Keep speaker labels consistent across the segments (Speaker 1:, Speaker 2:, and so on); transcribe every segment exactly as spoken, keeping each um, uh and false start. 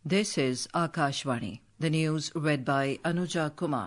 Speaker 1: This is Akashvani. The news read by Anuja Kumar.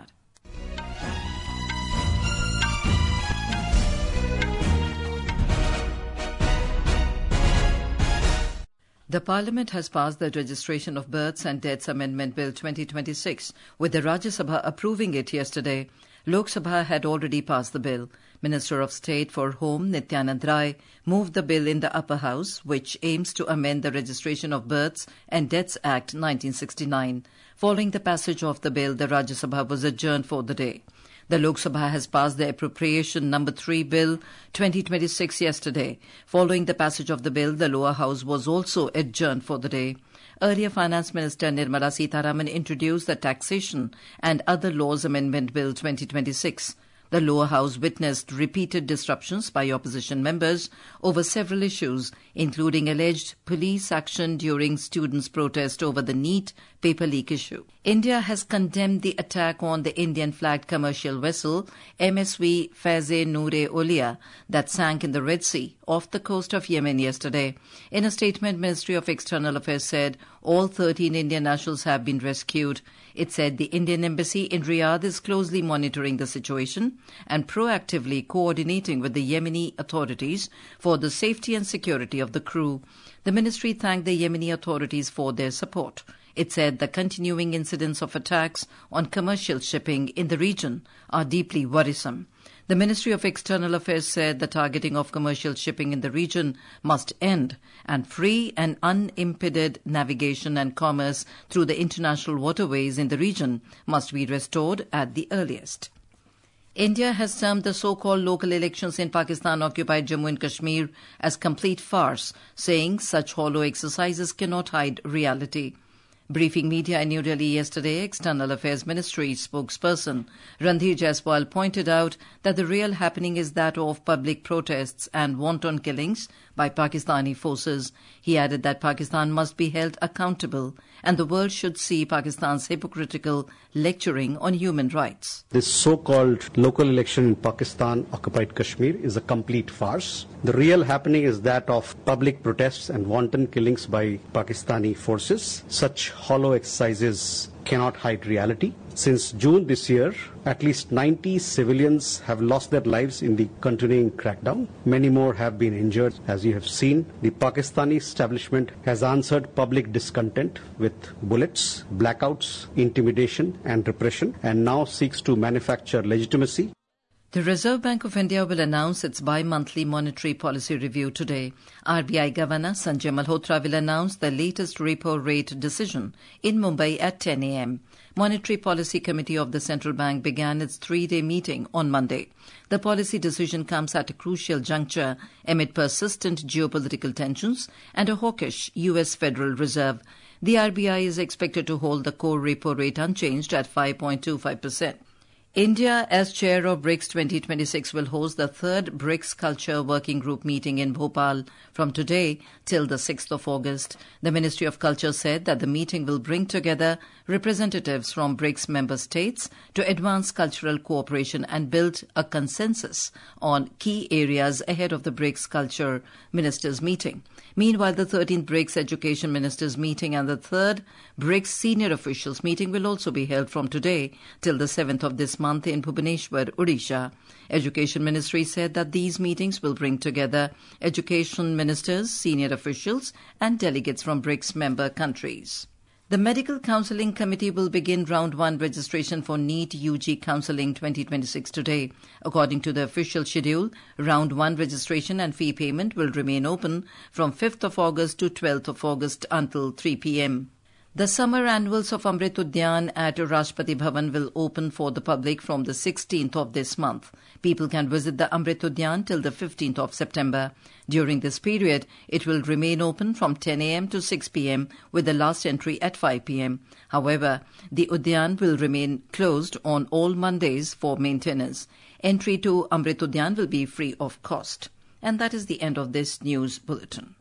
Speaker 1: The Parliament has passed the Registration of Births and Deaths Amendment Bill twenty twenty-six, with the Rajya Sabha approving it yesterday. Lok Sabha had already passed the bill. Minister of State for Home, Nityanand Rai, moved the bill in the upper house, which aims to amend the Registration of Births and Deaths Act nineteen sixty-nine. Following the passage of the bill, the Rajya Sabha was adjourned for the day. The Lok Sabha has passed the Appropriation Number three Bill twenty twenty-six yesterday. Following the passage of the bill, the lower house was also adjourned for the day. Earlier, Finance Minister Nirmala Sitharaman introduced the Taxation and Other Laws Amendment Bill twenty twenty-six. The lower house witnessed repeated disruptions by opposition members over several issues, including alleged police action during students' protest over the NEET paper leak issue. India has condemned the attack on the Indian-flagged commercial vessel M S V Faiz-e-Noor-e-Auliya that sank in the Red Sea off the coast of Yemen yesterday. In a statement, Ministry of External Affairs said all thirteen Indian nationals have been rescued. It said the Indian Embassy in Riyadh is closely monitoring the situation and proactively coordinating with the Yemeni authorities for the safety and security of the crew. The ministry thanked the Yemeni authorities for their support. It said the continuing incidents of attacks on commercial shipping in the region are deeply worrisome. The Ministry of External Affairs said the targeting of commercial shipping in the region must end and free and unimpeded navigation and commerce through the international waterways in the region must be restored at the earliest. India has termed the so-called local elections in Pakistan-occupied Jammu and Kashmir as complete farce, saying such hollow exercises cannot hide reality. Briefing media in New Delhi yesterday, External Affairs Ministry spokesperson Randhir Jaiswal pointed out that the real happening is that of public protests and wanton killings by Pakistani forces. He added that Pakistan must be held accountable and the world should see Pakistan's hypocritical lecturing on human rights.
Speaker 2: This so-called local election in Pakistan-occupied Kashmir is a complete farce. The real happening is that of public protests and wanton killings by Pakistani forces. Such hollow exercises cannot hide reality. Since June this year, at least ninety civilians have lost their lives in the continuing crackdown. Many more have been injured. As you have seen, the Pakistani establishment has answered public discontent with bullets, blackouts, intimidation and repression, and now seeks to manufacture legitimacy.
Speaker 1: The Reserve Bank of India will announce its bi-monthly monetary policy review today. R B I Governor Sanjay Malhotra will announce the latest repo rate decision in Mumbai at ten a m Monetary Policy Committee of the Central Bank began its three-day meeting on Monday. The policy decision comes at a crucial juncture amid persistent geopolitical tensions and a hawkish U S Federal Reserve. The R B I is expected to hold the core repo rate unchanged at five point two five percent. India, as chair of BRICS twenty twenty-six, will host the third BRICS Culture Working Group meeting in Bhopal from today till the sixth of August. The Ministry of Culture said that the meeting will bring together representatives from BRICS member states to advance cultural cooperation and build a consensus on key areas ahead of the BRICS Culture Ministers meeting. Meanwhile, the thirteenth BRICS Education Ministers meeting and the third BRICS Senior Officials meeting will also be held from today till the seventh of this month in Bhubaneswar, Odisha. Education Ministry said that these meetings will bring together education ministers, senior officials and delegates from BRICS member countries. The Medical Counselling Committee will begin Round one registration for NEET U G Counselling twenty twenty-six today. According to the official schedule, Round one registration and fee payment will remain open from fifth of August to twelfth of August until three p m The summer annuals of Amrit Udyan at Rashtrapati Bhavan will open for the public from the sixteenth of this month. People can visit the Amrit Udyan till the fifteenth of September. During this period, it will remain open from ten a m to six p m with the last entry at five p m However, the Udyan will remain closed on all Mondays for maintenance. Entry to Amrit Udyan will be free of cost. And that is the end of this news bulletin.